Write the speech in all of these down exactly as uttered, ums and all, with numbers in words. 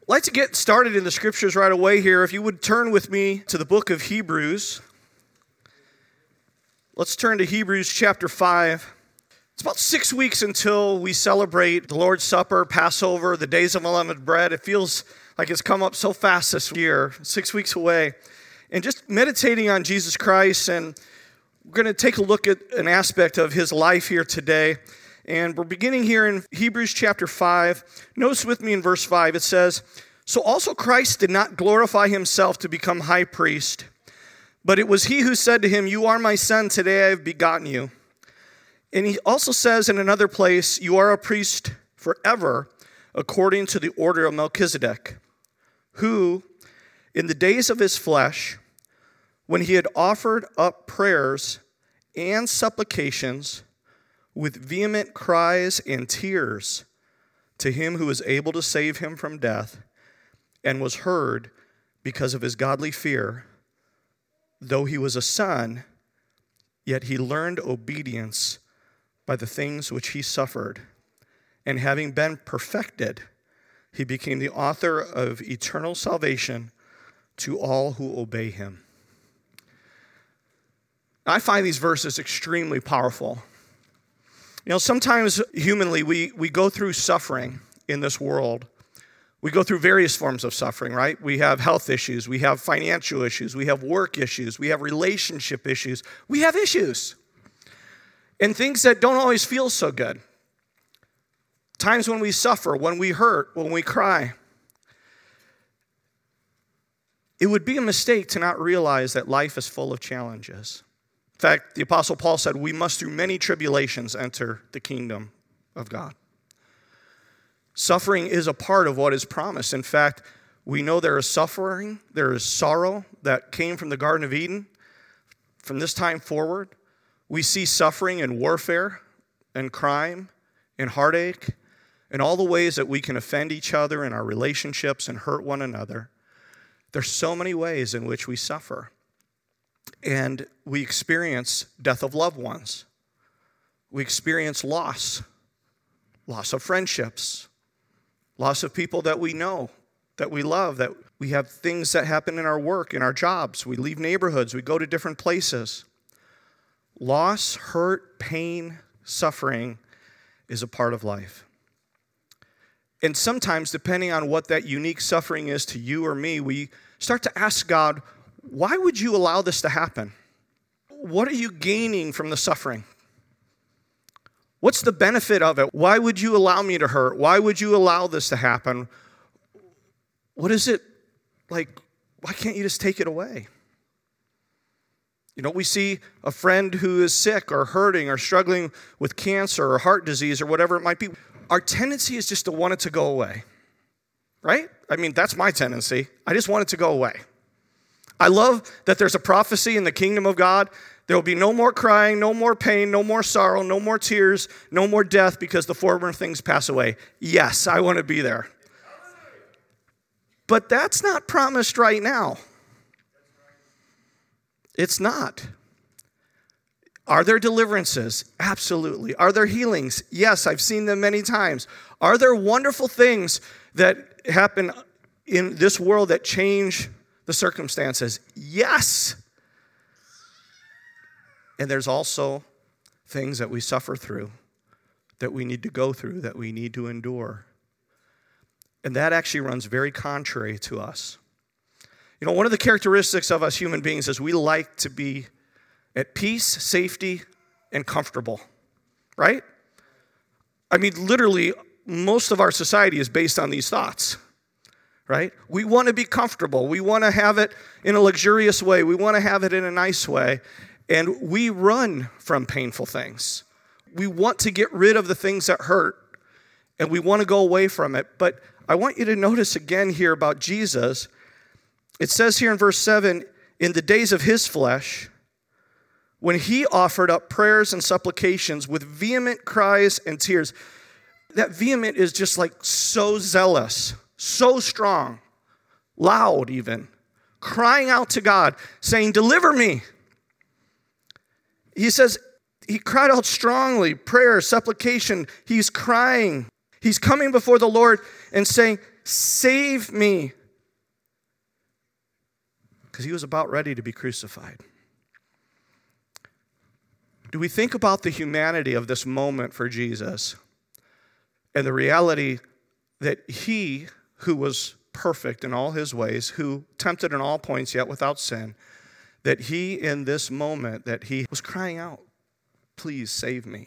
I'd like to get started in the scriptures right away here. If you would turn with me to the book of Hebrews. Let's turn to Hebrews chapter five. It's about six weeks until we celebrate the Lord's Supper, Passover, the days of unleavened bread. It feels like it's come up so fast this year, six weeks away. And just meditating on Jesus Christ, and we're going to take a look at an aspect of his life here today. And we're beginning here in Hebrews chapter five. Notice with me in verse five, it says, "So also Christ did not glorify himself to become high priest, but it was he who said to him, 'You are my son, today I have begotten you.' And he also says in another place, 'You are a priest forever, according to the order of Melchizedek, who, in the days of his flesh, when he had offered up prayers and supplications with vehement cries and tears to him who was able to save him from death, and was heard because of his godly fear, though he was a son, yet he learned obedience by the things which he suffered. And having been perfected, he became the author of eternal salvation to all who obey him." I find these verses extremely powerful. You know, sometimes humanly we, we go through suffering in this world. We go through various forms of suffering, right? We have health issues, we have financial issues, we have work issues, we have relationship issues. We have issues. And things that don't always feel so good. Times when we suffer, when we hurt, when we cry. It would be a mistake to not realize that life is full of challenges. In fact, the Apostle Paul said, we must through many tribulations enter the kingdom of God. Suffering is a part of what is promised. In fact, we know there is suffering, there is sorrow that came from the Garden of Eden. From this time forward, we see suffering and warfare and crime and heartache and all the ways that we can offend each other in our relationships and hurt one another. There's so many ways in which we suffer. And we experience death of loved ones. We experience loss, loss of friendships, loss of people that we know, that we love, that we have things that happen in our work, in our jobs. We leave neighborhoods, we go to different places. Loss, hurt, pain, suffering is a part of life. And sometimes, depending on what that unique suffering is to you or me, we start to ask God, why would you allow this to happen? What are you gaining from the suffering? What's the benefit of it? Why would you allow me to hurt? Why would you allow this to happen? What is it like? Why can't you just take it away? You know, we see a friend who is sick or hurting or struggling with cancer or heart disease or whatever it might be. Our tendency is just to want it to go away, right? I mean, that's my tendency. I just want it to go away. I love that there's a prophecy in the kingdom of God. There will be no more crying, no more pain, no more sorrow, no more tears, no more death because the former things pass away. Yes, I want to be there. But that's not promised right now. It's not. Are there deliverances? Absolutely. Are there healings? Yes, I've seen them many times. Are there wonderful things that happen in this world that change the circumstances? Yes. And there's also things that we suffer through, that we need to go through, that we need to endure. And that actually runs very contrary to us. You know, one of the characteristics of us human beings is we like to be at peace, safety, and comfortable, right? I mean, literally, most of our society is based on these thoughts. Right? We want to be comfortable. We want to have it in a luxurious way. We want to have it in a nice way. And we run from painful things. We want to get rid of the things that hurt. And we want to go away from it. But I want you to notice again here about Jesus. It says here in verse seven, in the days of his flesh, when he offered up prayers and supplications with vehement cries and tears. That vehement is just like so zealous. So strong, loud even, crying out to God, saying, deliver me. He says, he cried out strongly, prayer, supplication. He's crying. He's coming before the Lord and saying, save me. Because he was about ready to be crucified. Do we think about the humanity of this moment for Jesus and the reality that he, who was perfect in all his ways, who tempted in all points yet without sin, that he in this moment, that he was crying out, please save me.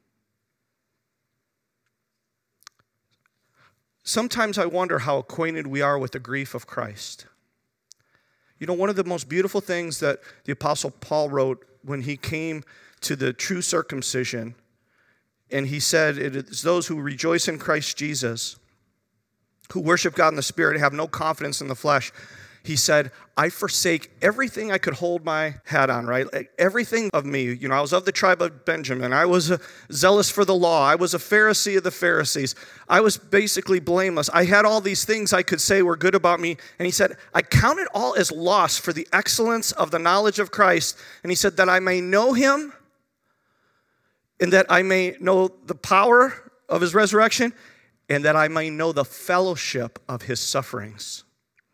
Sometimes I wonder how acquainted we are with the grief of Christ. You know, one of the most beautiful things that the Apostle Paul wrote when he came to the true circumcision, and he said, it is those who rejoice in Christ Jesus, who worship God in the Spirit, have no confidence in the flesh. He said, I forsake everything I could hold my hat on, right? Like everything of me. You know, I was of the tribe of Benjamin. I was zealous for the law. I was a Pharisee of the Pharisees. I was basically blameless. I had all these things I could say were good about me. And he said, I count it all as loss for the excellence of the knowledge of Christ. And he said, that I may know him and that I may know the power of his resurrection and that I may know the fellowship of his sufferings.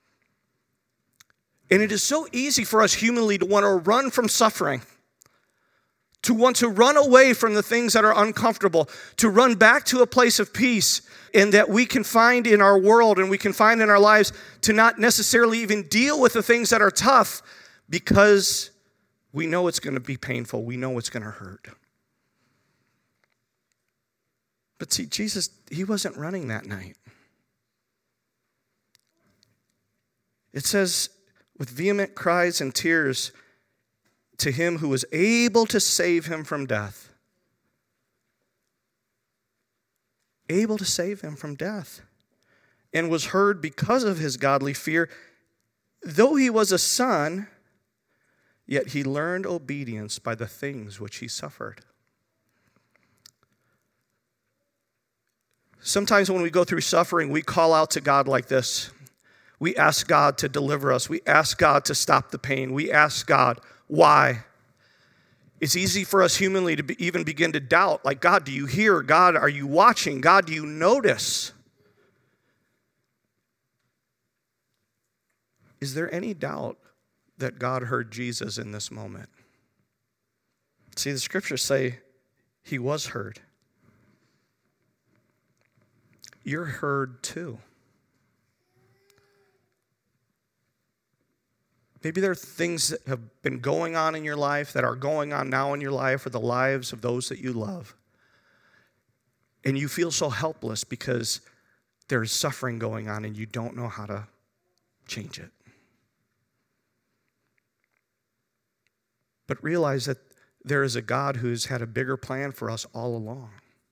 And it is so easy for us humanly to want to run from suffering, to want to run away from the things that are uncomfortable, to run back to a place of peace and that we can find in our world and we can find in our lives, to not necessarily even deal with the things that are tough because we know it's going to be painful. We know it's going to hurt. But see, Jesus, he wasn't running that night. It says, with vehement cries and tears to him who was able to save him from death. Able to save him from death. And was heard because of his godly fear. Though he was a son, yet he learned obedience by the things which he suffered. Sometimes when we go through suffering, we call out to God like this. We ask God to deliver us. We ask God to stop the pain. We ask God, why? It's easy for us humanly to be, even begin to doubt, like, God, do you hear? God, are you watching? God, do you notice? Is there any doubt that God heard Jesus in this moment? See, the scriptures say he was heard. You're heard too. Maybe there are things that have been going on in your life, that are going on now in your life, or the lives of those that you love. And you feel so helpless because there's suffering going on and you don't know how to change it. But realize that there is a God who's had a bigger plan for us all along.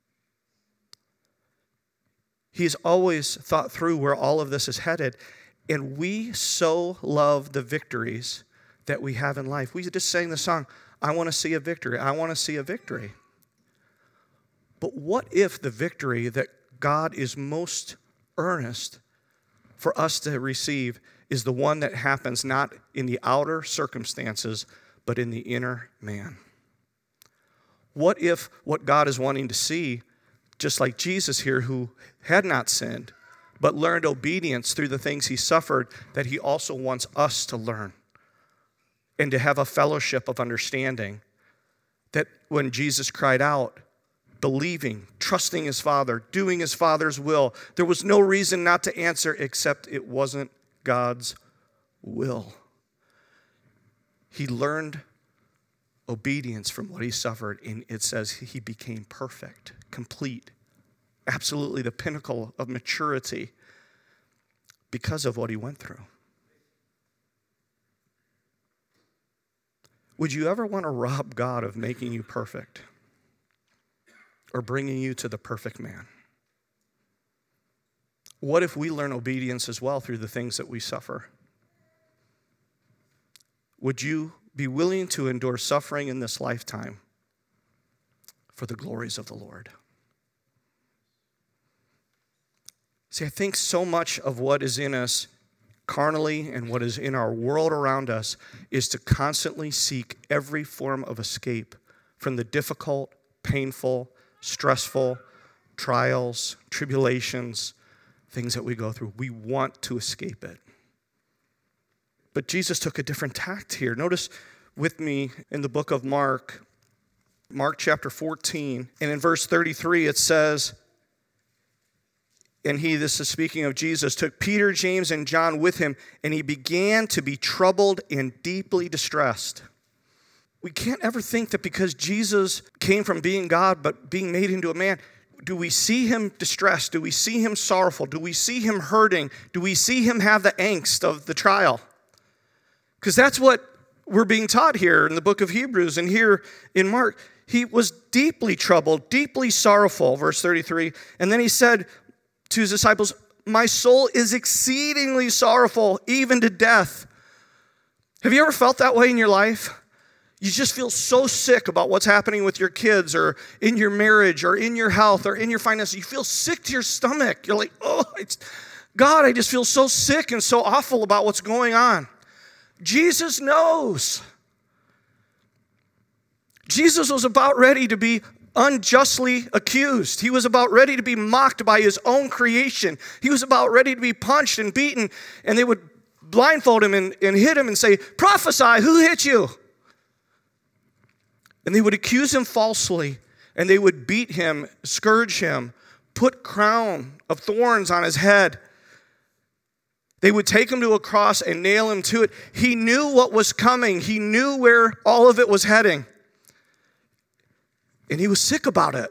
He's always thought through where all of this is headed. And we so love the victories that we have in life. We just sang the song, I want to see a victory. I want to see a victory. But what if the victory that God is most earnest for us to receive is the one that happens not in the outer circumstances, but in the inner man? What if what God is wanting to see, just like Jesus here who had not sinned, but learned obedience through the things he suffered, that he also wants us to learn and to have a fellowship of understanding that when Jesus cried out, believing, trusting his Father, doing his Father's will, there was no reason not to answer except it wasn't God's will. He learned obedience from what he suffered, and it says he became perfect, complete, absolutely the pinnacle of maturity because of what he went through. Would you ever want to rob God of making you perfect or bringing you to the perfect man? What if we learn obedience as well through the things that we suffer? Would you be willing to endure suffering in this lifetime for the glories of the Lord? See, I think so much of what is in us carnally and what is in our world around us is to constantly seek every form of escape from the difficult, painful, stressful trials, tribulations, things that we go through. We want to escape it. But Jesus took a different tact here. Notice with me in the book of Mark, Mark chapter fourteen, and in verse thirty-three it says, and he, this is speaking of Jesus, took Peter, James, and John with him, and he began to be troubled and deeply distressed. We can't ever think that because Jesus came from being God but being made into a man, do we see him distressed? Do we see him sorrowful? Do we see him hurting? Do we see him have the angst of the trial? Because that's what we're being taught here in the book of Hebrews and here in Mark. He was deeply troubled, deeply sorrowful, verse thirty-three. And then he said to his disciples, my soul is exceedingly sorrowful, even to death. Have you ever felt that way in your life? You just feel so sick about what's happening with your kids or in your marriage or in your health or in your finances. You feel sick to your stomach. You're like, oh, it's, God, I just feel so sick and so awful about what's going on. Jesus knows. Jesus was about ready to be unjustly accused. He was about ready to be mocked by his own creation. He was about ready to be punched and beaten, and they would blindfold him and, and hit him and say, prophesy, who hit you? And they would accuse him falsely, and they would beat him, scourge him, put crown of thorns on his head. They would take him to a cross and nail him to it. He knew what was coming. He knew where all of it was heading. And he was sick about it.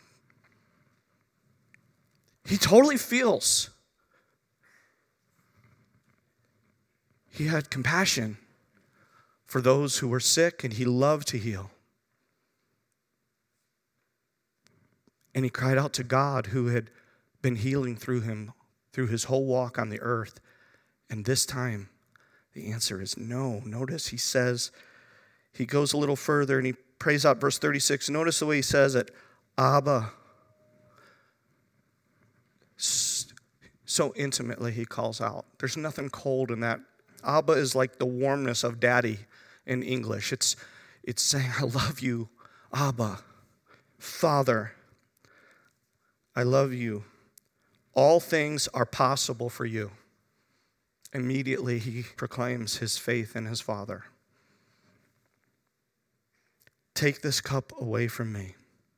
He totally feels. He had compassion for those who were sick, and he loved to heal. And he cried out to God who had been healing through him, through his whole walk on the earth. And this time, the answer is no. Notice he says, he goes a little further and he prays out verse thirty-six. Notice the way he says it, Abba. So intimately he calls out. There's nothing cold in that. Abba is like the warmness of daddy in English. It's, it's saying, I love you, Abba, Father. I love you. All things are possible for you. Immediately he proclaims his faith in his Father. Take this cup away from me.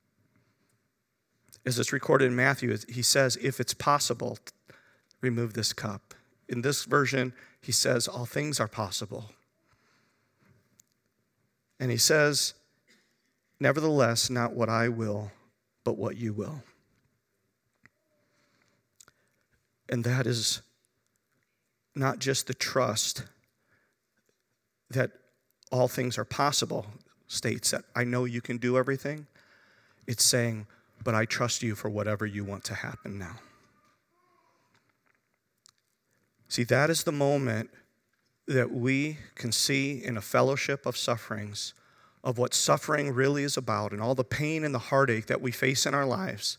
As it's recorded in Matthew, he says, if it's possible, remove this cup. In this version, he says, all things are possible. And he says, nevertheless, not what I will, but what you will. And that is not just the trust that all things are possible, states that I know you can do everything. It's saying, but I trust you for whatever you want to happen now. See, that is the moment that we can see in a fellowship of sufferings of what suffering really is about and all the pain and the heartache that we face in our lives.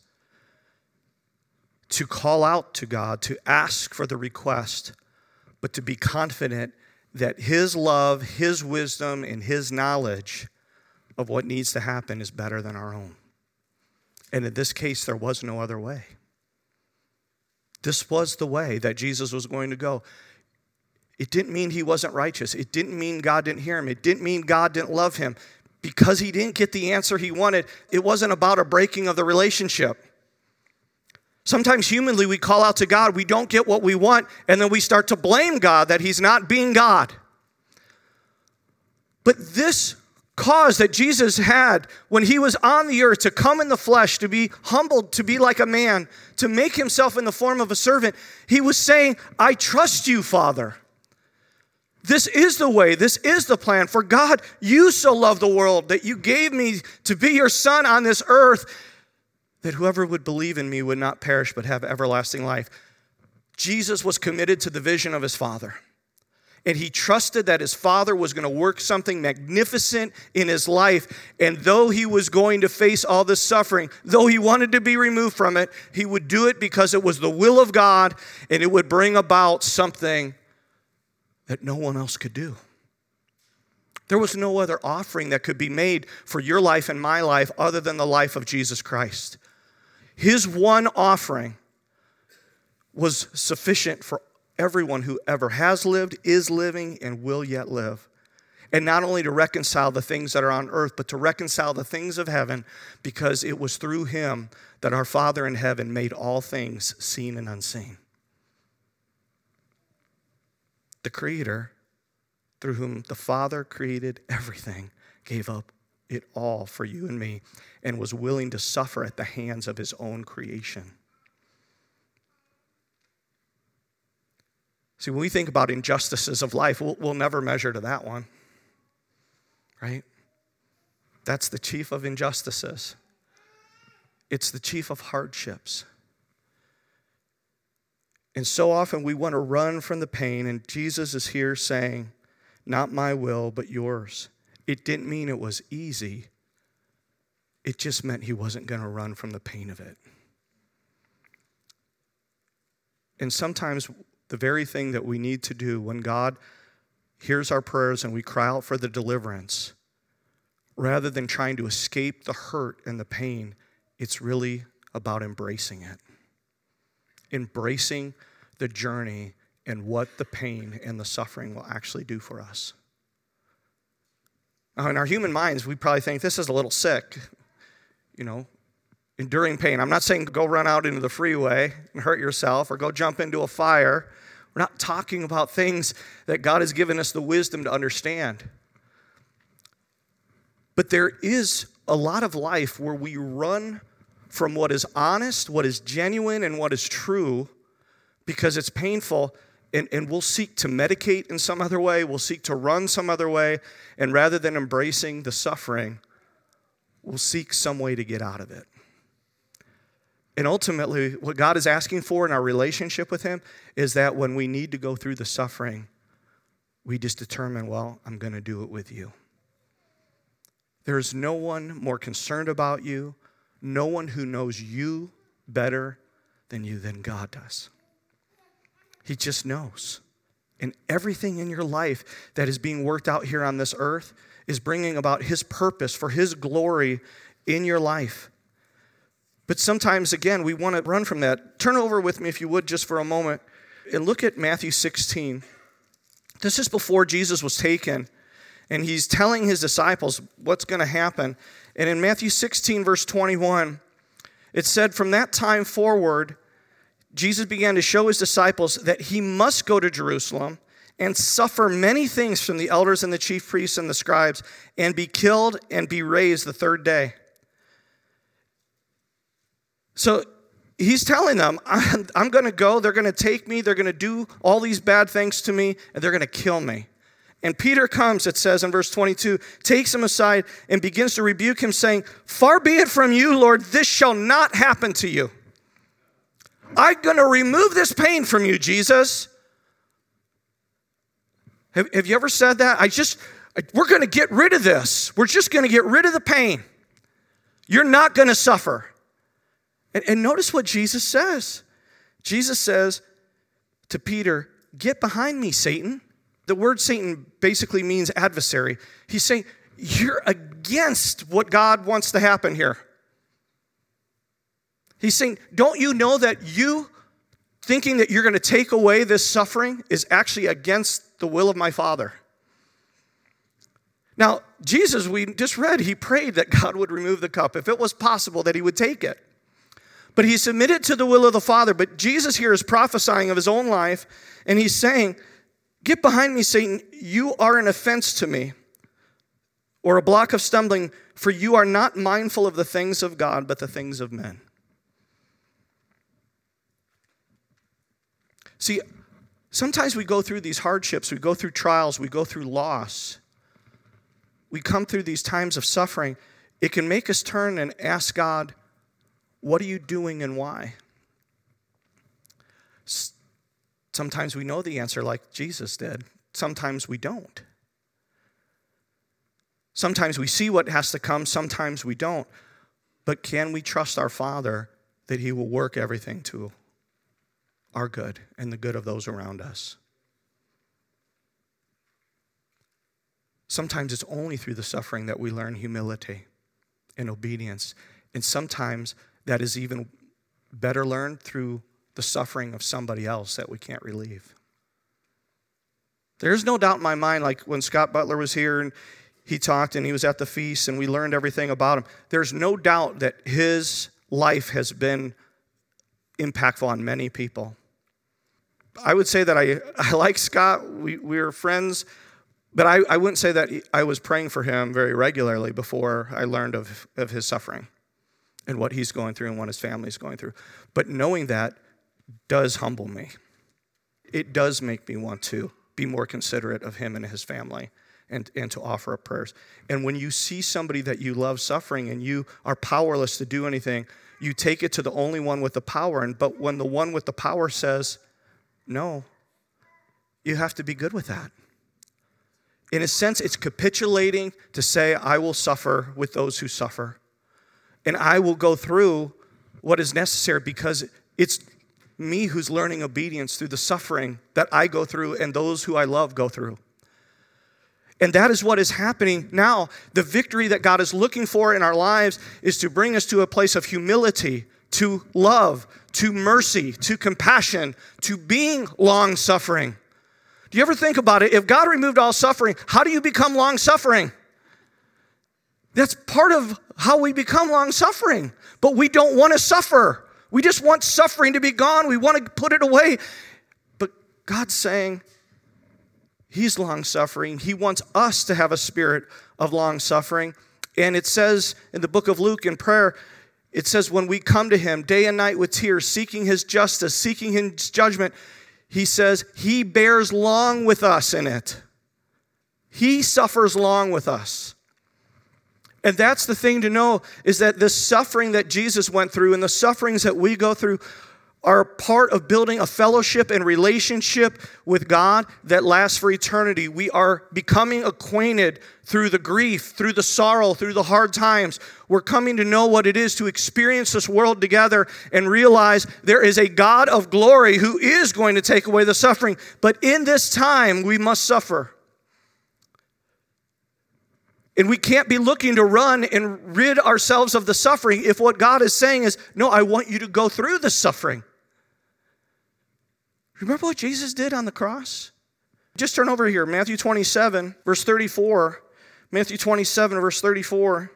To call out to God, to ask for the request, but to be confident that his love, his wisdom, and his knowledge of what needs to happen is better than our own. And in this case, there was no other way. This was the way that Jesus was going to go. It didn't mean he wasn't righteous. It didn't mean God didn't hear him. It didn't mean God didn't love him. Because he didn't get the answer he wanted, it wasn't about a breaking of the relationship. Sometimes humanly we call out to God, we don't get what we want, and then we start to blame God that he's not being God. But this cause that Jesus had when he was on the earth to come in the flesh, to be humbled, to be like a man, to make himself in the form of a servant, he was saying, I trust you, Father. This is the way, this is the plan. For God, you so loved the world that you gave me to be your son on this earth, that whoever would believe in me would not perish but have everlasting life. Jesus was committed to the vision of his Father. And he trusted that his Father was going to work something magnificent in his life. And though he was going to face all this suffering, though he wanted to be removed from it, he would do it because it was the will of God and it would bring about something that no one else could do. There was no other offering that could be made for your life and my life other than the life of Jesus Christ. His one offering was sufficient for everyone who ever has lived, is living, and will yet live. And not only to reconcile the things that are on earth, but to reconcile the things of heaven, because it was through him that our Father in heaven made all things seen and unseen. The Creator, through whom the Father created everything, gave up it all for you and me, and was willing to suffer at the hands of his own creation. See, when we think about injustices of life, we'll, we'll never measure to that one, right? That's the chief of injustices. It's the chief of hardships. And so often we want to run from the pain, and Jesus is here saying, not my will, but yours. It didn't mean it was easy. It just meant he wasn't going to run from the pain of it. And sometimes the very thing that we need to do when God hears our prayers and we cry out for the deliverance, rather than trying to escape the hurt and the pain, it's really about embracing it. Embracing the journey and what the pain and the suffering will actually do for us. Now, in our human minds, we probably think this is a little sick, you know, enduring pain. I'm not saying go run out into the freeway and hurt yourself or go jump into a fire. We're not talking about things that God has given us the wisdom to understand. But there is a lot of life where we run from what is honest, what is genuine, and what is true because it's painful, and, and we'll seek to medicate in some other way. We'll seek to run some other way, and rather than embracing the suffering, we'll seek some way to get out of it. And ultimately, what God is asking for in our relationship with him is that when we need to go through the suffering, we just determine, well, I'm going to do it with you. There's no one more concerned about you, no one who knows you better than you than God does. He just knows. And everything in your life that is being worked out here on this earth is bringing about his purpose for his glory in your life. But sometimes, again, we want to run from that. Turn over with me, if you would, just for a moment, and look at Matthew sixteen. This is before Jesus was taken, and he's telling his disciples what's going to happen. And in Matthew sixteen, verse twenty-one, it said, from that time forward, Jesus began to show his disciples that he must go to Jerusalem and suffer many things from the elders and the chief priests and the scribes, and be killed and be raised the third day. So he's telling them, I'm, I'm going to go, they're going to take me, they're going to do all these bad things to me, and they're going to kill me. And Peter comes, it says in verse twenty-two, takes him aside and begins to rebuke him, saying, far be it from you, Lord, this shall not happen to you. I'm going to remove this pain from you, Jesus. Have, have you ever said that? I just, we're going to get rid of this. We're just going to get rid of the pain. You're not going to suffer. And, and notice what Jesus says. Jesus says to Peter, get behind me, Satan. The word Satan basically means adversary. He's saying, you're against what God wants to happen here. He's saying, don't you know that you thinking that you're going to take away this suffering is actually against the will of my Father? Now, Jesus, we just read, he prayed that God would remove the cup. If it was possible, that he would take it. But he submitted to the will of the Father. But Jesus here is prophesying of his own life, and he's saying, get behind me, Satan. You are an offense to me, or a block of stumbling, for you are not mindful of the things of God, but the things of men. See, sometimes we go through these hardships, we go through trials, we go through loss. We come through these times of suffering. It can make us turn and ask God, what are you doing and why? Sometimes we know the answer like Jesus did. Sometimes we don't. Sometimes we see what has to come, sometimes we don't. But can we trust our Father that he will work everything to our good and the good of those around us? Sometimes it's only through the suffering that we learn humility and obedience. And sometimes that is even better learned through the suffering of somebody else that we can't relieve. There's no doubt in my mind, like when Scott Butler was here and he talked and he was at the feast and we learned everything about him, there's no doubt that his life has been impactful on many people. I would say that I, I like Scott. We, we were friends, but I, I wouldn't say that he, I was praying for him very regularly before I learned of, of his suffering and what he's going through and what his family's going through. But knowing that does humble me. It does make me want to be more considerate of him and his family and, and to offer up prayers. And when you see somebody that you love suffering and you are powerless to do anything, you take it to the only one with the power. And but when the one with the power says, no, you have to be good with that. In a sense, it's capitulating to say, I will suffer with those who suffer. And I will go through what is necessary because it's me who's learning obedience through the suffering that I go through and those who I love go through. And that is what is happening now. The victory that God is looking for in our lives is to bring us to a place of humility, to love, to mercy, to compassion, to being long-suffering. Do you ever think about it? If God removed all suffering, how do you become long-suffering? That's part of how we become long-suffering. But we don't want to suffer. We just want suffering to be gone. We want to put it away. But God's saying he's long-suffering. He wants us to have a spirit of long-suffering. And it says in the book of Luke in prayer, it says when we come to him day and night with tears, seeking his justice, seeking his judgment, he says he bears long with us in it. He suffers long with us. And that's the thing to know, is that the suffering that Jesus went through and the sufferings that we go through are part of building a fellowship and relationship with God that lasts for eternity. We are becoming acquainted through the grief, through the sorrow, through the hard times. We're coming to know what it is to experience this world together and realize there is a God of glory who is going to take away the suffering. But in this time, we must suffer. And we can't be looking to run and rid ourselves of the suffering if what God is saying is, no, I want you to go through the suffering. Remember what Jesus did on the cross? Just turn over here, Matthew twenty-seven, verse thirty-four. Matthew twenty-seven, verse thirty-four.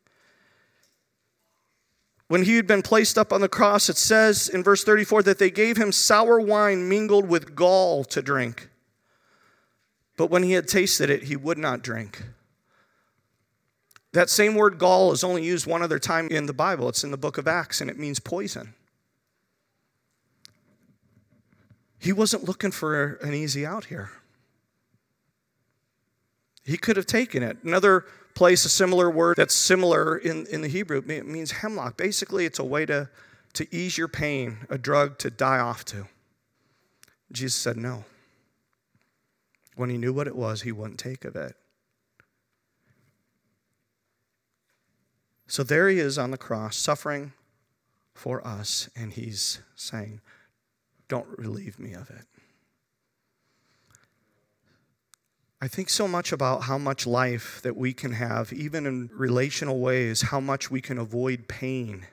When he had been placed up on the cross, it says in verse thirty-four that they gave him sour wine mingled with gall to drink. But when he had tasted it, he would not drink. That same word gall is only used one other time in the Bible. It's in the book of Acts, and it means poison. He wasn't looking for an easy out here. He could have taken it. Another place, a similar word that's similar in, in the Hebrew, it means hemlock. Basically, it's a way to, to ease your pain, a drug to die off to. Jesus said no. When he knew what it was, he wouldn't take of it. So there he is on the cross, suffering for us, and he's saying, don't relieve me of it. I think so much about how much life that we can have, even in relational ways, how much we can avoid pain,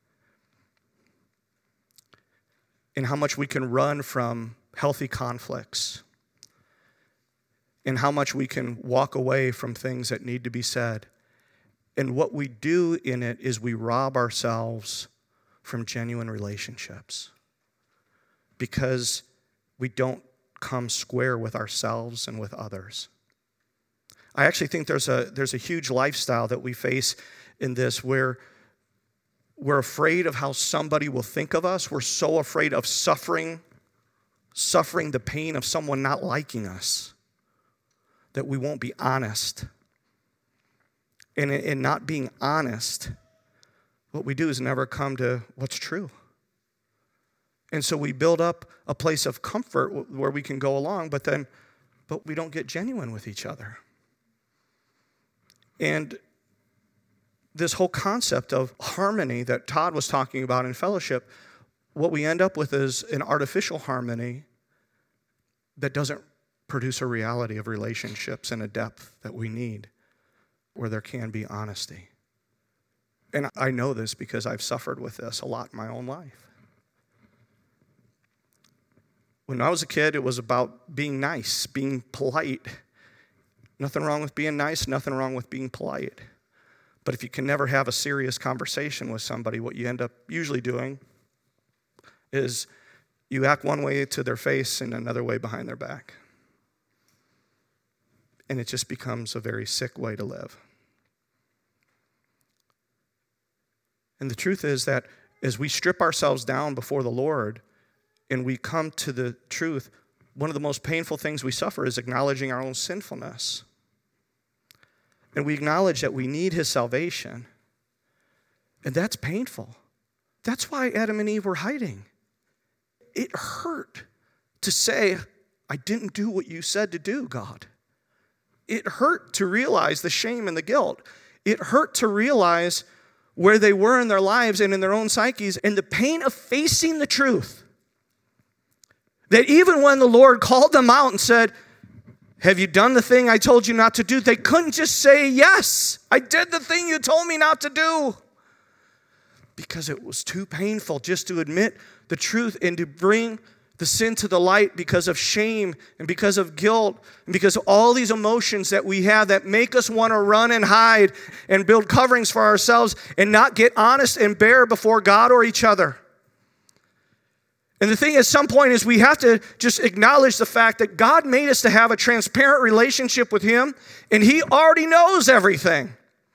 and how much we can run from healthy conflicts, and how much we can walk away from things that need to be said. And what we do in it is we rob ourselves from genuine relationships because we don't come square with ourselves and with others. I actually think there's a there's a huge lifestyle that we face in this where we're afraid of how somebody will think of us. We're so afraid of suffering, suffering the pain of someone not liking us that we won't be honest. And in not being honest, what we do is never come to what's true. And so we build up a place of comfort where we can go along, but then, but we don't get genuine with each other. And this whole concept of harmony that Todd was talking about in fellowship, what we end up with is an artificial harmony that doesn't produce a reality of relationships and a depth that we need, where there can be honesty. And I know this because I've suffered with this a lot in my own life. When I was a kid, it was about being nice, being polite. Nothing wrong with being nice, nothing wrong with being polite. But if you can never have a serious conversation with somebody, what you end up usually doing is you act one way to their face and another way behind their back. And it just becomes a very sick way to live. And the truth is that as we strip ourselves down before the Lord and we come to the truth, one of the most painful things we suffer is acknowledging our own sinfulness. And we acknowledge that we need his salvation. And that's painful. That's why Adam and Eve were hiding. It hurt to say, I didn't do what you said to do, God. It hurt to realize the shame and the guilt. It hurt to realize where they were in their lives and in their own psyches and the pain of facing the truth. That even when the Lord called them out and said, have you done the thing I told you not to do? They couldn't just say, yes, I did the thing you told me not to do. Because it was too painful just to admit the truth and to bring the sin to the light because of shame and because of guilt and because of all these emotions that we have that make us want to run and hide and build coverings for ourselves and not get honest and bare before God or each other. And the thing at some point is we have to just acknowledge the fact that God made us to have a transparent relationship with him, and he already knows everything.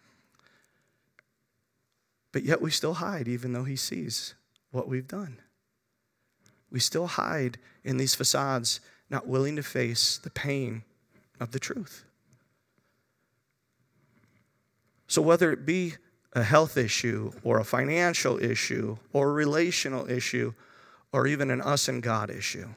But yet we still hide even though he sees what we've done. We still hide in these facades, not willing to face the pain of the truth. So whether it be a health issue or a financial issue or a relational issue or even an us and God issue,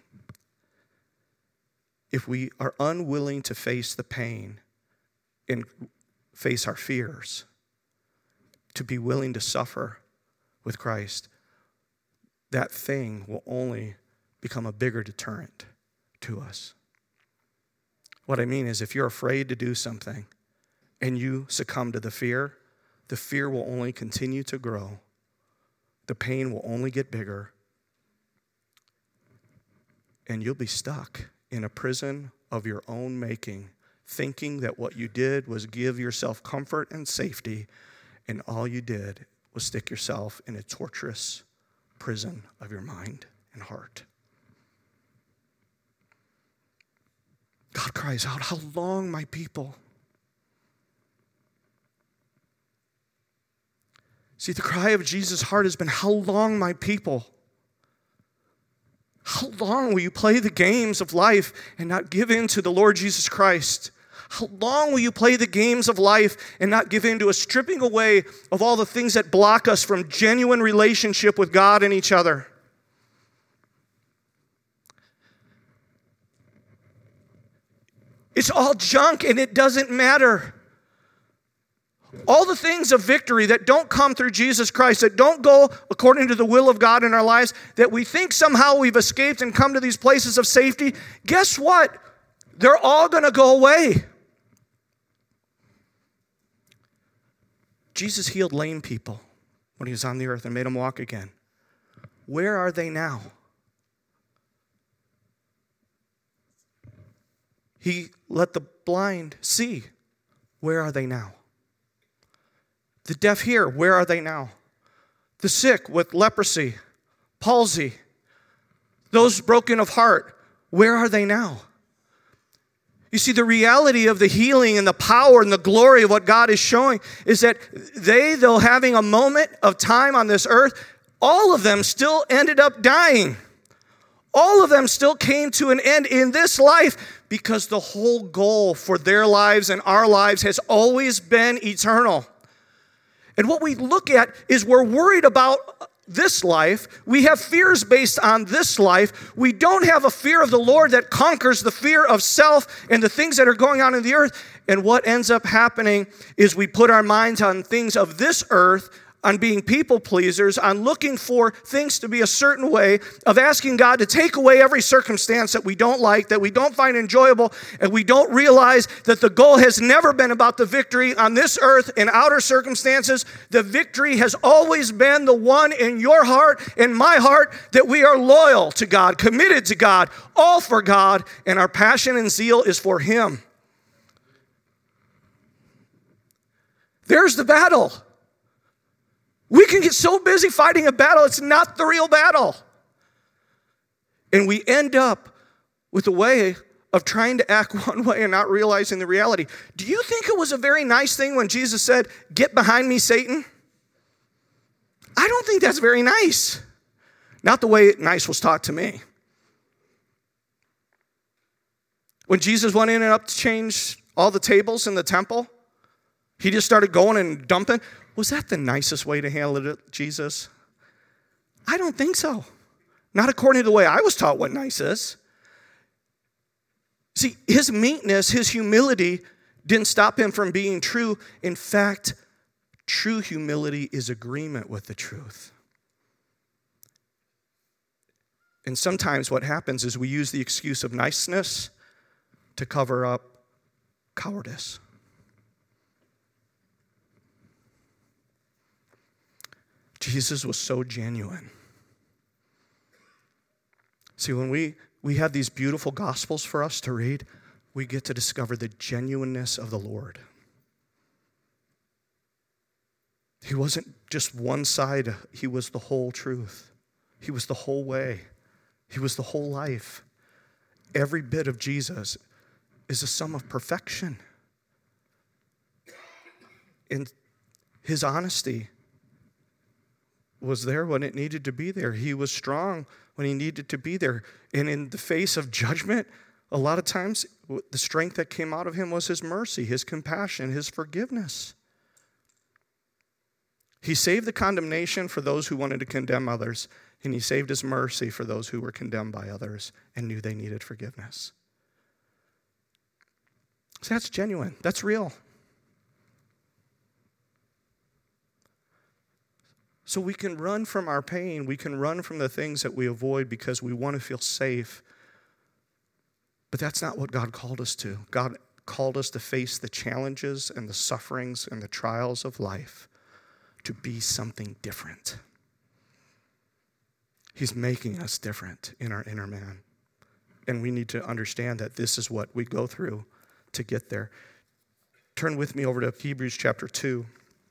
if we are unwilling to face the pain and face our fears, to be willing to suffer with Christ, that thing will only become a bigger deterrent to us. What I mean is if you're afraid to do something and you succumb to the fear, the fear will only continue to grow. The pain will only get bigger. And you'll be stuck in a prison of your own making, thinking that what you did was give yourself comfort and safety, and all you did was stick yourself in a torturous prison of your mind and heart. God cries out, how long, my people? See, the cry of Jesus' heart has been, how long, my people? How long will you play the games of life and not give in to the Lord Jesus Christ? How long will you play the games of life and not give in to a stripping away of all the things that block us from genuine relationship with God and each other? It's all junk and it doesn't matter. All the things of victory that don't come through Jesus Christ, that don't go according to the will of God in our lives, that we think somehow we've escaped and come to these places of safety, guess what? They're all going to go away. Jesus healed lame people when he was on the earth and made them walk again. Where are they now? He let the blind see. Where are they now? The deaf hear. Where are they now? The sick with leprosy, palsy, those broken of heart, where are they now? You see, the reality of the healing and the power and the glory of what God is showing is that they, though having a moment of time on this earth, all of them still ended up dying. All of them still came to an end in this life because the whole goal for their lives and our lives has always been eternal. And what we look at is we're worried about this life. We have fears based on this life. We don't have a fear of the Lord that conquers the fear of self and the things that are going on in the earth. And what ends up happening is we put our minds on things of this earth, on being people pleasers, on looking for things to be a certain way, of asking God to take away every circumstance that we don't like, that we don't find enjoyable, and we don't realize that the goal has never been about the victory on this earth in outer circumstances. The victory has always been the one in your heart, in my heart, that we are loyal to God, committed to God, all for God, and our passion and zeal is for Him. There's the battle. We can get so busy fighting a battle, it's not the real battle. And we end up with a way of trying to act one way and not realizing the reality. Do you think it was a very nice thing when Jesus said, "Get behind me, Satan"? I don't think that's very nice. Not the way nice was taught to me. When Jesus went in and up to change all the tables in the temple, he just started going and dumping. Was that the nicest way to handle it, Jesus? I don't think so. Not according to the way I was taught what nice is. See, his meekness, his humility didn't stop him from being true. In fact, true humility is agreement with the truth. And sometimes what happens is we use the excuse of niceness to cover up cowardice. Jesus was so genuine. See, when we, we have these beautiful gospels for us to read, we get to discover the genuineness of the Lord. He wasn't just one side, he was the whole truth. He was the whole way. He was the whole life. Every bit of Jesus is a sum of perfection. And his honesty was there when it needed to be there. He was strong when he needed to be there. And in the face of judgment, a lot of times, the strength that came out of him was his mercy, his compassion, his forgiveness. He saved the condemnation for those who wanted to condemn others, and he saved his mercy for those who were condemned by others and knew they needed forgiveness. So that's genuine. That's real. So we can run from our pain. We can run from the things that we avoid because we want to feel safe. But that's not what God called us to. God called us to face the challenges and the sufferings and the trials of life to be something different. He's making us different in our inner man. And we need to understand that this is what we go through to get there. Turn with me over to Hebrews chapter two.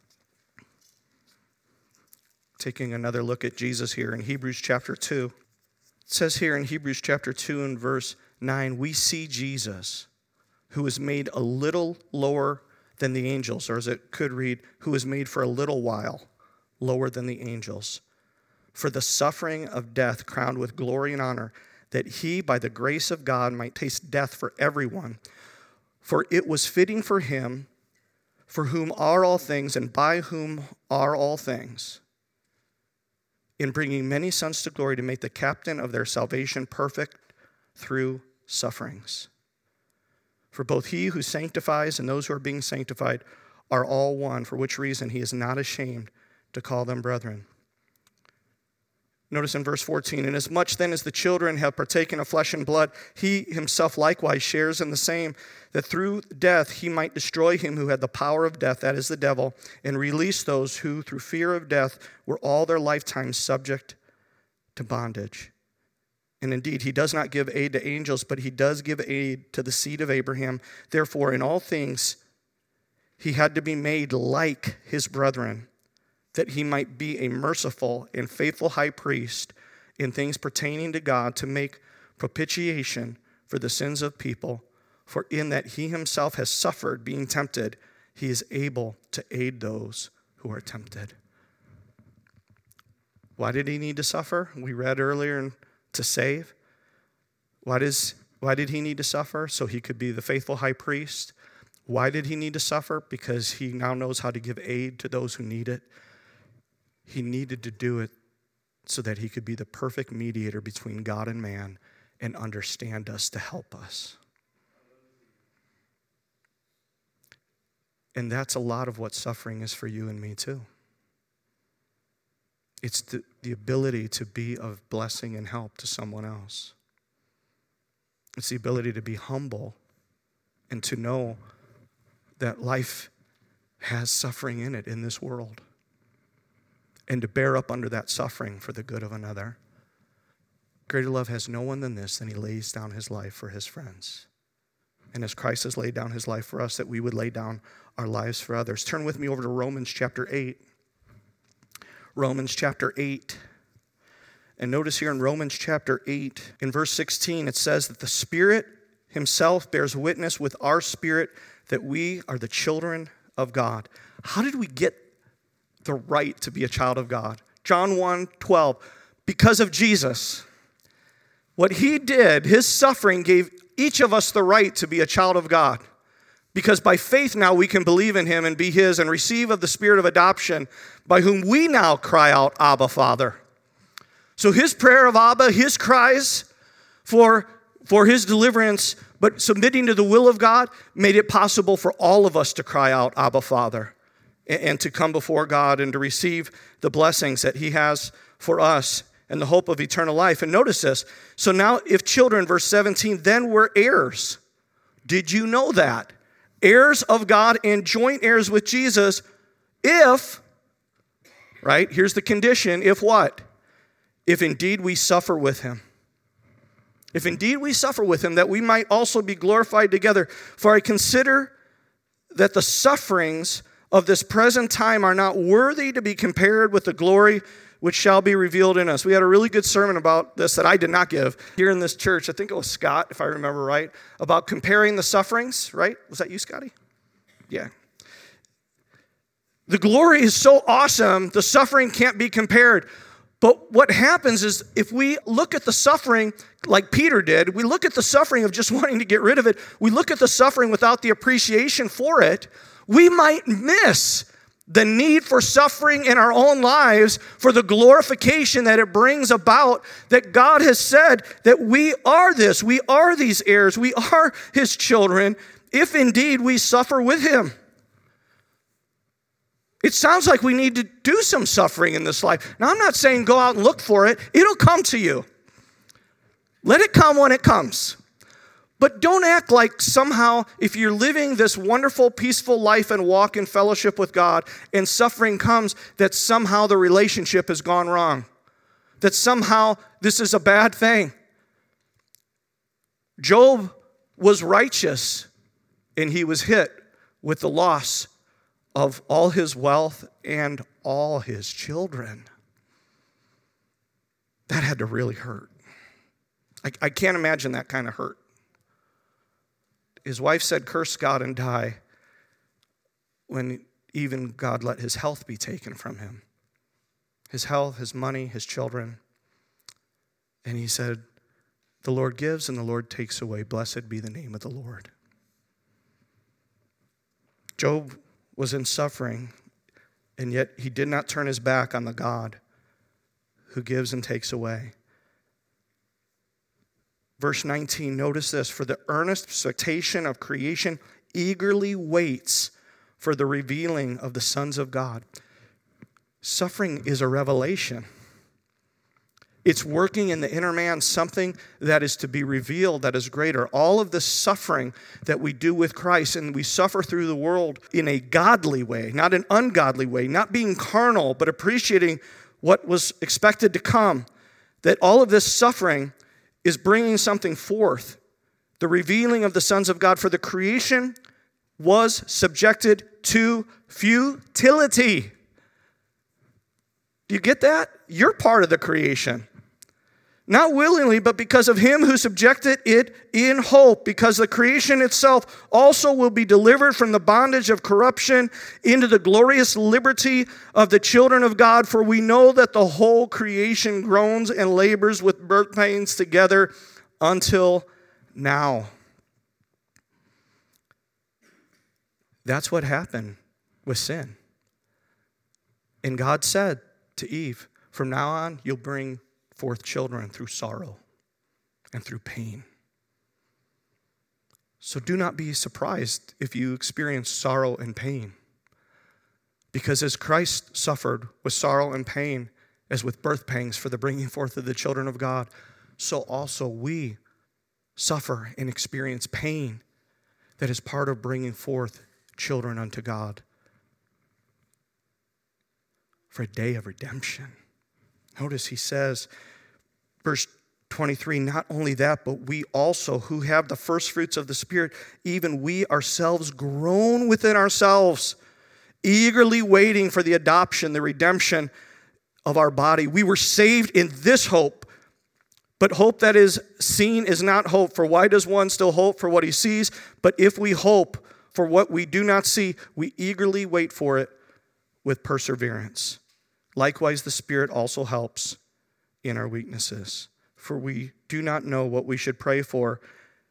Taking another look at Jesus here in Hebrews chapter two. It says here in Hebrews chapter two and verse nine, we see Jesus, who is made a little lower than the angels, or as it could read, who is made for a little while lower than the angels, for the suffering of death crowned with glory and honor, that he, by the grace of God, might taste death for everyone. For it was fitting for him, for whom are all things, and by whom are all things, in bringing many sons to glory, to make the captain of their salvation perfect through sufferings. For both he who sanctifies and those who are being sanctified are all one, for which reason he is not ashamed to call them brethren. Notice in verse fourteen, inasmuch then as the children have partaken of flesh and blood, he himself likewise shares in the same, that through death he might destroy him who had the power of death, that is the devil, and release those who through fear of death were all their lifetime subject to bondage. And indeed, he does not give aid to angels, but he does give aid to the seed of Abraham. Therefore, in all things, he had to be made like his brethren, that he might be a merciful and faithful high priest in things pertaining to God, to make propitiation for the sins of people. For in that he himself has suffered being tempted, he is able to aid those who are tempted. Why did he need to suffer? We read earlier, to save. Why does, why did he need to suffer? So he could be the faithful high priest. Why did he need to suffer? Because he now knows how to give aid to those who need it. He needed to do it so that he could be the perfect mediator between God and man and understand us to help us. And that's a lot of what suffering is for you and me too. It's the, the ability to be of blessing and help to someone else. It's the ability to be humble and to know that life has suffering in it in this world, and to bear up under that suffering for the good of another. Greater love has no one than this, than he lays down his life for his friends. And as Christ has laid down his life for us, that we would lay down our lives for others. Turn with me over to Romans chapter eight. Romans chapter eight. And notice here in Romans chapter eight, in verse sixteen, it says that the Spirit himself bears witness with our spirit that we are the children of God. How did we get the right to be a child of God? John one twelve, because of Jesus. What he did, his suffering gave each of us the right to be a child of God. Because by faith now we can believe in him and be his and receive of the Spirit of adoption, by whom we now cry out, Abba, Father. So his prayer of Abba, his cries for, for his deliverance, but submitting to the will of God, made it possible for all of us to cry out, Abba, Father, and, and to come before God and to receive the blessings that he has for us and the hope of eternal life. And notice this. So now if children, verse seventeen, then we're heirs. Did you know that? Heirs of God and joint heirs with Jesus, if, right, here's the condition, if what? If indeed we suffer with him. If indeed we suffer with him, that we might also be glorified together. For I consider that the sufferings of this present time are not worthy to be compared with the glory which shall be revealed in us. We had a really good sermon about this that I did not give here in this church. I think it was Scott, if I remember right, about comparing the sufferings, right? Was that you, Scotty? Yeah. The glory is so awesome, the suffering can't be compared. But what happens is if we look at the suffering like Peter did, we look at the suffering of just wanting to get rid of it, we look at the suffering without the appreciation for it, we might miss the need for suffering in our own lives for the glorification that it brings about, that God has said that we are this, we are these heirs, we are his children, if indeed we suffer with him. It sounds like we need to do some suffering in this life. Now, I'm not saying go out and look for it. It'll come to you. Let it come when it comes. But don't act like somehow if you're living this wonderful, peaceful life and walk in fellowship with God and suffering comes, that somehow the relationship has gone wrong. That somehow this is a bad thing. Job was righteous and he was hit with the loss of all his wealth and all his children. That had to really hurt. I, I can't imagine that kind of hurt. His wife said, curse God and die, when even God let his health be taken from him. His health, his money, his children. And he said, the Lord gives and the Lord takes away. Blessed be the name of the Lord. Job was in suffering, and yet he did not turn his back on the God who gives and takes away. Verse nineteen, notice this, for the earnest expectation of creation eagerly waits for the revealing of the sons of God. Suffering is a revelation. It's working in the inner man something that is to be revealed, that is greater. All of the suffering that we do with Christ, and we suffer through the world in a godly way, not an ungodly way, not being carnal, but appreciating what was expected to come, that all of this suffering is bringing something forth, the revealing of the sons of God. For the creation was subjected to futility. Do you get that? You're part of the creation. Not willingly, but because of him who subjected it in hope, because the creation itself also will be delivered from the bondage of corruption into the glorious liberty of the children of God. For we know that the whole creation groans and labors with birth pains together until now. That's what happened with sin. And God said to Eve, from now on, you'll bring forth children through sorrow and through pain. So do not be surprised if you experience sorrow and pain. Because as Christ suffered with sorrow and pain as with birth pangs for the bringing forth of the children of God, so also we suffer and experience pain that is part of bringing forth children unto God for a day of redemption. Notice he says, verse twenty-three, not only that, but we also who have the first fruits of the Spirit, even we ourselves groan within ourselves, eagerly waiting for the adoption, the redemption of our body. We were saved in this hope, but hope that is seen is not hope. For why does one still hope for what he sees? But if we hope for what we do not see, we eagerly wait for it with perseverance. Likewise, the Spirit also helps in our weaknesses. For we do not know what we should pray for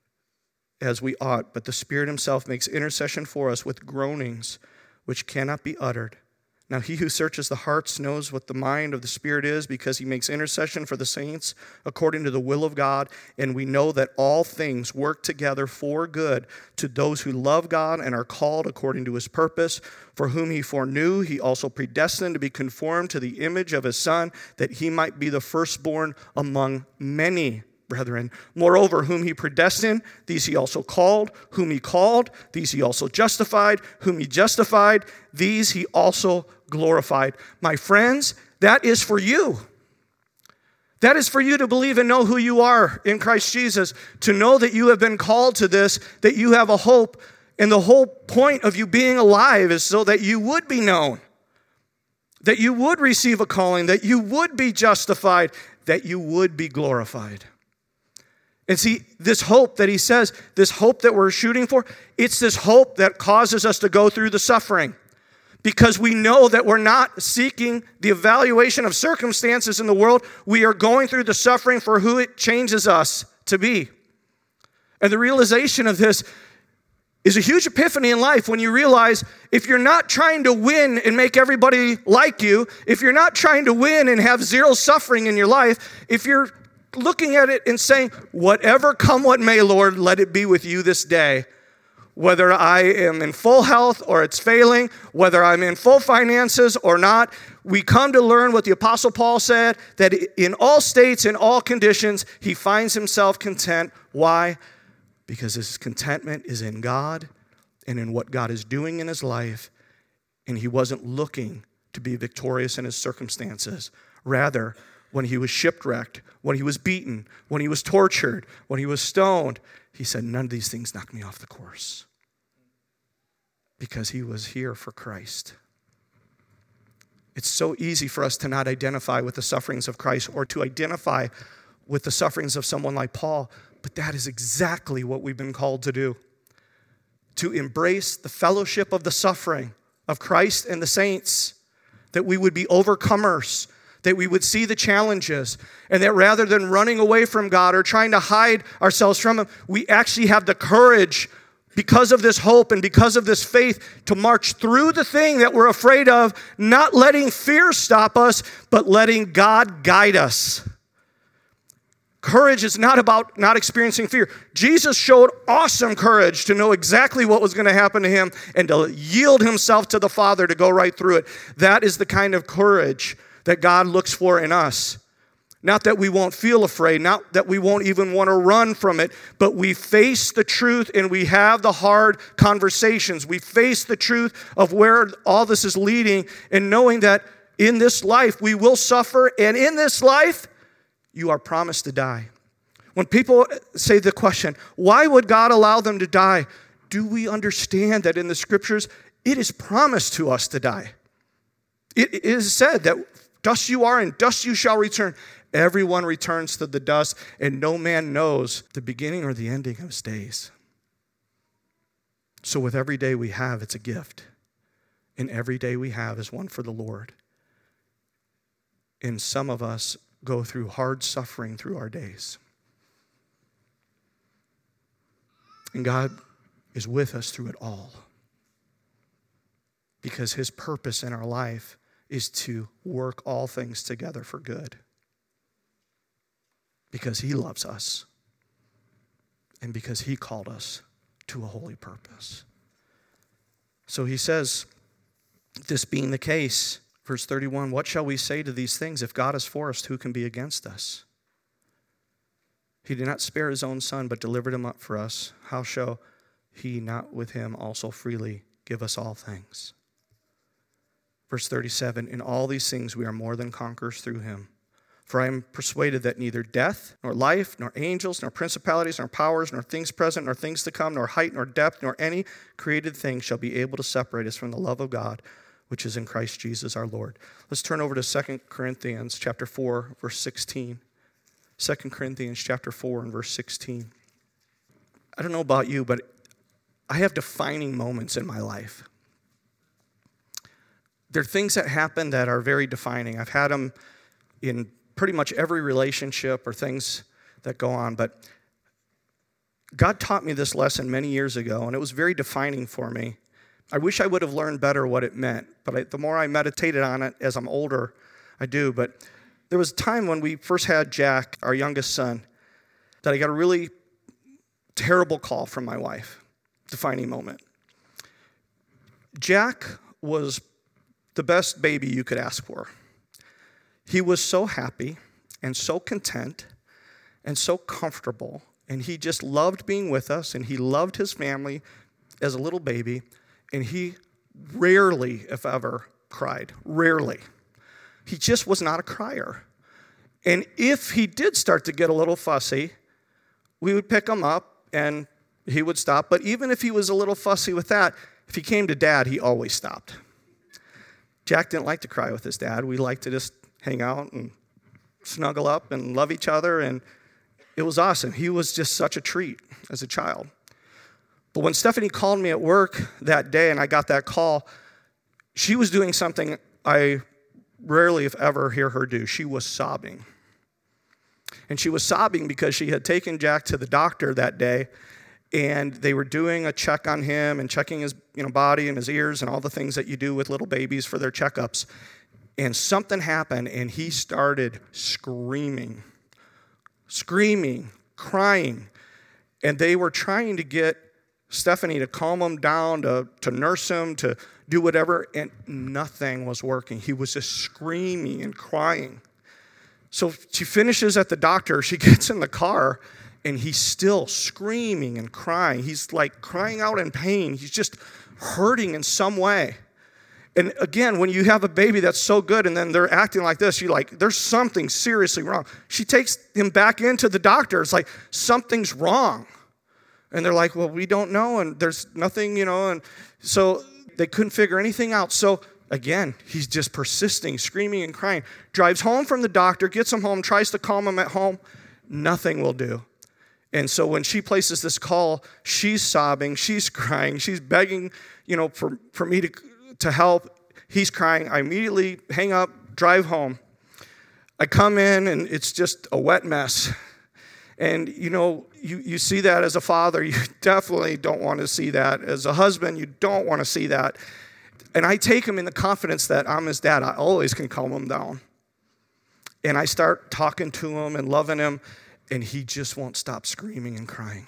as we ought, but the Spirit himself makes intercession for us with groanings which cannot be uttered. Now he who searches the hearts knows what the mind of the Spirit is, because he makes intercession for the saints according to the will of God. And we know that all things work together for good to those who love God and are called according to his purpose. For whom he foreknew, he also predestined to be conformed to the image of his Son, that he might be the firstborn among many brethren. Moreover, whom he predestined, these he also called. Whom he called, these he also justified. Whom he justified, these he also glorified. My friends, that is for you. That is for you to believe and know who you are in Christ Jesus, to know that you have been called to this, that you have a hope, and the whole point of you being alive is so that you would be known, that you would receive a calling, that you would be justified, that you would be glorified. And see, this hope that he says, this hope that we're shooting for, it's this hope that causes us to go through the suffering. Because we know that we're not seeking the evaluation of circumstances in the world. We are going through the suffering for who it changes us to be. And the realization of this is a huge epiphany in life when you realize if you're not trying to win and make everybody like you, if you're not trying to win and have zero suffering in your life, if you're looking at it and saying, whatever come what may, Lord, let it be with you this day. Whether I am in full health or it's failing, whether I'm in full finances or not, we come to learn what the Apostle Paul said, that in all states, in all conditions, he finds himself content. Why? Because his contentment is in God and in what God is doing in his life, and he wasn't looking to be victorious in his circumstances. Rather, when he was shipwrecked, when he was beaten, when he was tortured, when he was stoned, he said, none of these things knock me off the course. Because he was here for Christ. It's so easy for us to not identify with the sufferings of Christ or to identify with the sufferings of someone like Paul, but that is exactly what we've been called to do. To embrace the fellowship of the suffering of Christ and the saints, that we would be overcomers, that we would see the challenges, and that rather than running away from God or trying to hide ourselves from him, we actually have the courage, because of this hope and because of this faith, to march through the thing that we're afraid of, not letting fear stop us, but letting God guide us. Courage is not about not experiencing fear. Jesus showed awesome courage to know exactly what was going to happen to him and to yield himself to the Father to go right through it. That is the kind of courage that God looks for in us. Not that we won't feel afraid, not that we won't even want to run from it, but we face the truth and we have the hard conversations. We face the truth of where all this is leading, and knowing that in this life we will suffer, and in this life you are promised to die. When people say the question, why would God allow them to die? Do we understand that in the scriptures it is promised to us to die? It is said that dust you are and dust you shall return. Everyone returns to the dust, and no man knows the beginning or the ending of his days. So with every day we have, it's a gift. And every day we have is one for the Lord. And some of us go through hard suffering through our days. And God is with us through it all. Because his purpose in our life is to work all things together for good. Because he loves us. And because he called us to a holy purpose. So he says, this being the case, Verse thirty-one, what shall we say to these things? If God is for us, who can be against us? He did not spare his own son, but delivered him up for us. How shall he not with him also freely give us all things? Verse thirty-seven, in all these things we are more than conquerors through him. For I am persuaded that neither death, nor life, nor angels, nor principalities, nor powers, nor things present, nor things to come, nor height, nor depth, nor any created thing shall be able to separate us from the love of God, which is in Christ Jesus our Lord. Let's turn over to Second Corinthians chapter four, verse sixteen. Second Corinthians chapter four and verse sixteen. I don't know about you, but I have defining moments in my life. There are things that happen that are very defining. I've had them in pretty much every relationship or things that go on, but God taught me this lesson many years ago, and it was very defining for me. I wish I would have learned better what it meant, but I, the more I meditated on it as I'm older, I do. But there was a time when we first had Jack, our youngest son, that I got a really terrible call from my wife. Defining moment. Jack was the best baby you could ask for. He was so happy and so content and so comfortable, and he just loved being with us, and he loved his family as a little baby, and he rarely, if ever, cried. Rarely. He just was not a crier. And if he did start to get a little fussy, we would pick him up and he would stop. But even if he was a little fussy with that, if he came to Dad, he always stopped. Jack didn't like to cry with his dad. We liked to just hang out and snuggle up and love each other, and it was awesome. He was just such a treat as a child. But when Stephanie called me at work that day and I got that call, she was doing something I rarely, if ever, hear her do. She was sobbing. And she was sobbing because she had taken Jack to the doctor that day, and they were doing a check on him and checking his you know, body and his ears and all the things that you do with little babies for their checkups. And something happened, and he started screaming, screaming, crying. And they were trying to get Stephanie to calm him down, to, to nurse him, to do whatever, and nothing was working. He was just screaming and crying. So she finishes at the doctor. She gets in the car, and he's still screaming and crying. He's like crying out in pain. He's just hurting in some way. And again, when you have a baby that's so good and then they're acting like this, you're like, there's something seriously wrong. She takes him back into the doctor. It's like, something's wrong. And they're like, well, we don't know, and there's nothing, you know. And so they couldn't figure anything out. So again, he's just persisting, screaming and crying. Drives home from the doctor, gets him home, tries to calm him at home. Nothing will do. And so when she places this call, she's sobbing, she's crying, she's begging, you know, for, for me to, to help. He's crying. I immediately hang up, drive home. I come in, and it's just a wet mess. And, you know, you, you see that as a father. You definitely don't want to see that. As a husband, you don't want to see that. And I take him in the confidence that I'm his dad. I always can calm him down. And I start talking to him and loving him, and he just won't stop screaming and crying.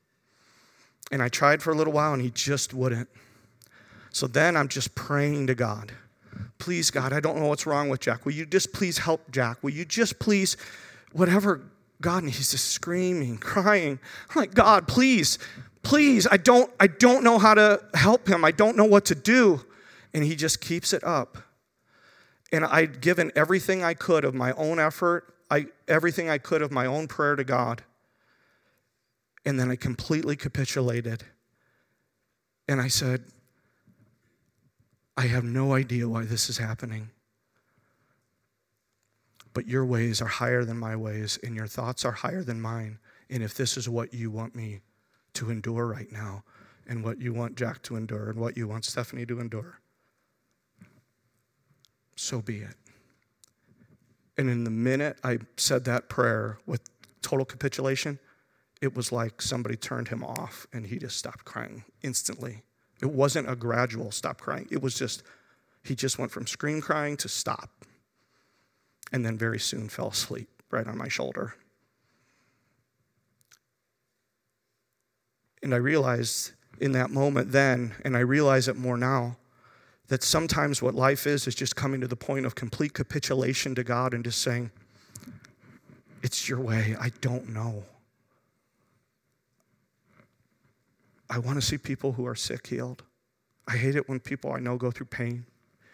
And I tried for a little while, and he just wouldn't. So then I'm just praying to God. Please, God, I don't know what's wrong with Jack. Will you just please help Jack? Will you just please, whatever, God, and he's just screaming, crying. I'm like, God, please, please, I don't, I don't know how to help him. I don't know what to do. And he just keeps it up. And I'd given everything I could of my own effort, I, everything I could of my own prayer to God. And then I completely capitulated. And I said, I have no idea why this is happening. But your ways are higher than my ways, and your thoughts are higher than mine. And if this is what you want me to endure right now, and what you want Jack to endure, and what you want Stephanie to endure, so be it. And in the minute I said that prayer with total capitulation, it was like somebody turned him off, and he just stopped crying instantly. It wasn't a gradual stop crying. It was just, he just went from scream crying to stop. And then very soon fell asleep right on my shoulder. And I realized in that moment then, and I realize it more now, that sometimes what life is is just coming to the point of complete capitulation to God and just saying, it's your way, I don't know. I want to see people who are sick healed. I hate it when people I know go through pain.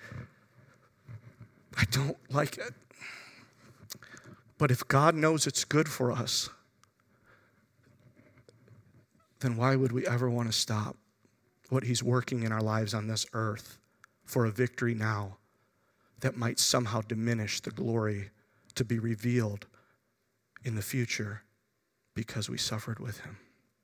I don't like it. But if God knows it's good for us, then why would we ever want to stop what he's working in our lives on this earth for a victory now that might somehow diminish the glory to be revealed in the future because we suffered with him?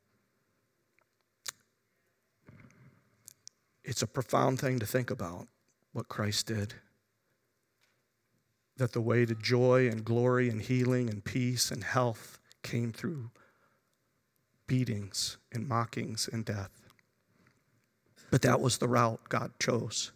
It's a profound thing to think about what Christ did. That the way to joy and glory and healing and peace and health came through beatings and mockings and death. But that was the route God chose.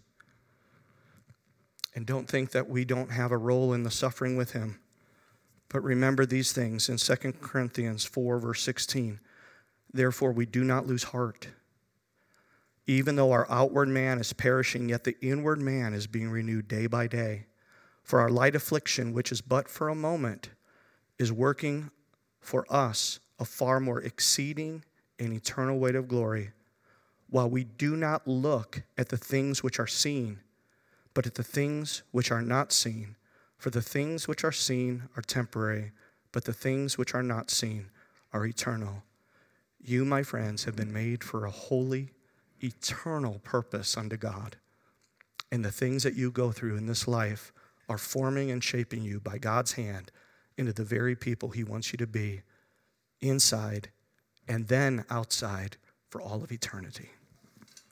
And don't think that we don't have a role in the suffering with him. But remember these things in Second Corinthians four, verse sixteen. Therefore, we do not lose heart. Even though our outward man is perishing, yet the inward man is being renewed day by day. For our light affliction, which is but for a moment, is working for us a far more exceeding and eternal weight of glory, while we do not look at the things which are seen, but at the things which are not seen. For the things which are seen are temporary, but the things which are not seen are eternal. You, my friends, have been made for a holy, eternal purpose unto God. And the things that you go through in this life are forming and shaping you by God's hand into the very people he wants you to be, inside and then outside for all of eternity.